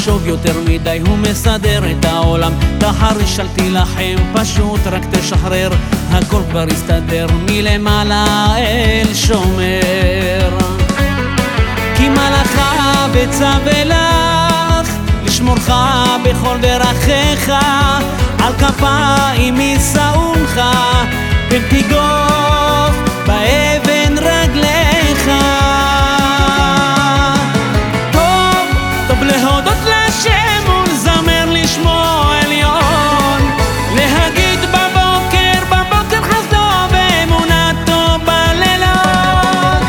לחשוב יותר מדי, הוא מסדר את העולם. תחריש אל תילחם, פשוט רק תשחרר, הכל כבר יסתדר, מלמעלה אל שומר. כי מלאכה בצווה לך, לשמורך בכל דרכיך, על כפיים יישאונך, פן תיגוף באבן רגליך. טוב, טוב להודות לשם ולזמר לשמו עליון, להגיד בבוקר, בבוקר חסדו ואמונתו בלילות.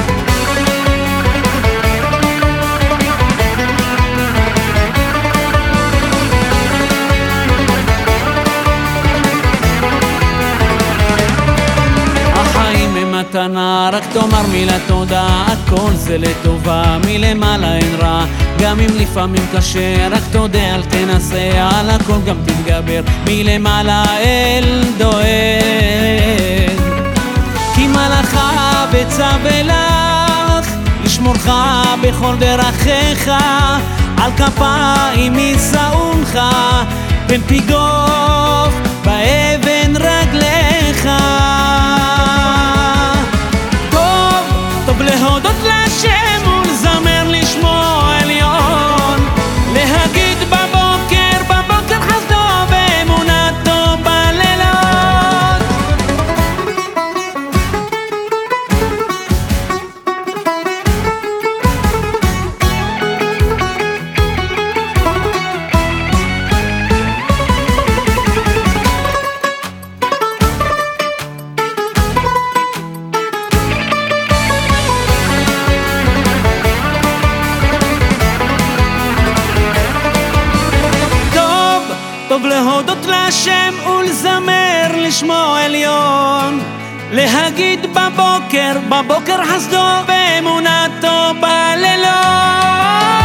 החיים הם מתנה, רק תאמר מילה תודה, הכל זה לטובה, מלמעלה אין רע. גם אם לפעמים קשה, רק תודה אל תנסה, על הכל גם תתגבר, מלמעלה אל דואג. כי מלאכה בצווה לך, לשמורך בכל דרכיך, על כפיים יישאונך, פן תיגוף באבן רגליך. טוב, טוב להודות לשם ולזמר לשמו עליון, להגיד בבוקר, בבוקר חסדו ואמונתו בלילות. טוב להודות לשם ולזמר לשמו עליון, להגיד בבוקר, בבוקר חסדו ואמונתו בלילות.